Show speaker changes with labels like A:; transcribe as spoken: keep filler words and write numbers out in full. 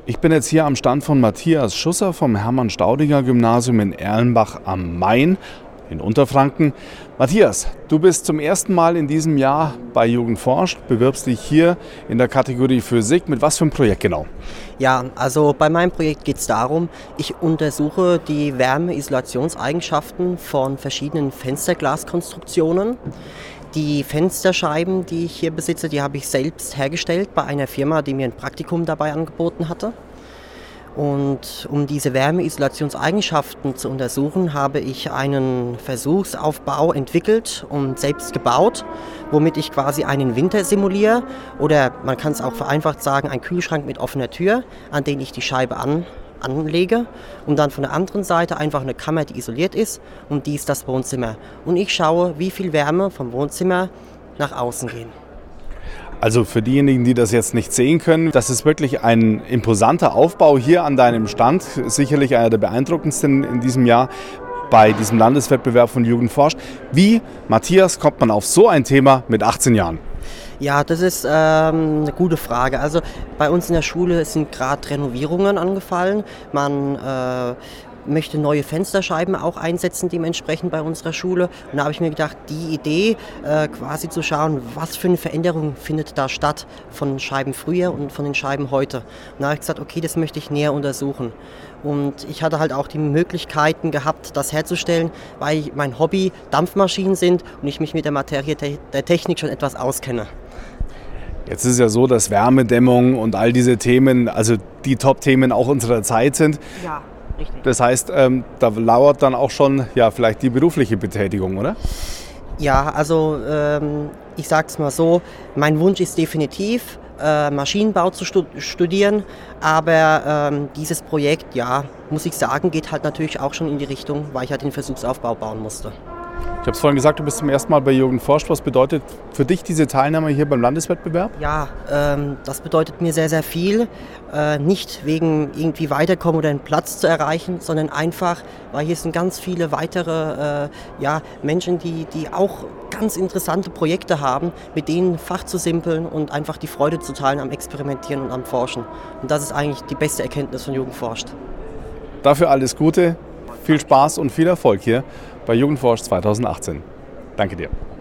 A: Ich bin jetzt hier am Stand von Matthias Schusser vom Hermann-Staudinger-Gymnasium in Erlenbach am Main in Unterfranken. Matthias, du bist zum ersten Mal in diesem Jahr bei Jugend forscht, bewirbst dich hier in der Kategorie Physik. Mit was für einem Projekt genau?
B: Ja, also bei meinem Projekt geht es darum, ich untersuche die Wärmeisolationseigenschaften von verschiedenen Fensterglaskonstruktionen. Die Fensterscheiben, die ich hier besitze, die habe ich selbst hergestellt bei einer Firma, die mir ein Praktikum dabei angeboten hatte. Und um diese Wärmeisolationseigenschaften zu untersuchen, habe ich einen Versuchsaufbau entwickelt und selbst gebaut, womit ich quasi einen Winter simuliere oder man kann es auch vereinfacht sagen, einen Kühlschrank mit offener Tür, an den ich die Scheibe an, anlege und dann von der anderen Seite einfach eine Kammer, die isoliert ist und die ist das Wohnzimmer. Und ich schaue, wie viel Wärme vom Wohnzimmer nach außen geht.
A: Also für diejenigen, die das jetzt nicht sehen können, das ist wirklich ein imposanter Aufbau hier an deinem Stand. Sicherlich einer der beeindruckendsten in diesem Jahr bei diesem Landeswettbewerb von Jugend forscht. Wie, Matthias, kommt man auf so ein Thema mit achtzehn Jahren?
B: Ja, das ist ähm, eine gute Frage. Also bei uns in der Schule sind gerade Renovierungen angefallen. Man äh, möchte neue Fensterscheiben auch einsetzen, dementsprechend bei unserer Schule. Und da habe ich mir gedacht, die Idee, äh, quasi zu schauen, was für eine Veränderung findet da statt von den Scheiben früher und von den Scheiben heute. Und da habe ich gesagt, okay, das möchte ich näher untersuchen. Und ich hatte halt auch die Möglichkeiten gehabt, das herzustellen, weil mein Hobby Dampfmaschinen sind und ich mich mit der Materie te- der Technik schon etwas auskenne.
A: Jetzt ist es ja so, dass Wärmedämmung und all diese Themen, also die Top-Themen auch unserer Zeit sind.
B: Ja, richtig.
A: Das heißt, ähm, da lauert dann auch schon ja, vielleicht die berufliche Betätigung, oder?
B: Ja, also ähm, ich sage es mal so, mein Wunsch ist definitiv, äh, Maschinenbau zu stud- studieren, aber ähm, dieses Projekt, ja, muss ich sagen, geht halt natürlich auch schon in die Richtung, weil ich halt den Versuchsaufbau bauen musste.
A: Ich habe es vorhin gesagt, du bist zum ersten Mal bei Jugend forscht. Was bedeutet für dich diese Teilnahme hier beim Landeswettbewerb?
B: Ja, ähm, das bedeutet mir sehr, sehr viel. Äh, nicht wegen irgendwie weiterkommen oder einen Platz zu erreichen, sondern einfach, weil hier sind ganz viele weitere äh, ja, Menschen, die, die auch ganz interessante Projekte haben, mit denen Fach zu simpeln und einfach die Freude zu teilen am Experimentieren und am Forschen. Und das ist eigentlich die beste Erkenntnis von Jugend forscht.
A: Dafür alles Gute, viel Spaß und viel Erfolg hier bei Jugend forscht zweitausendachtzehn. Danke dir.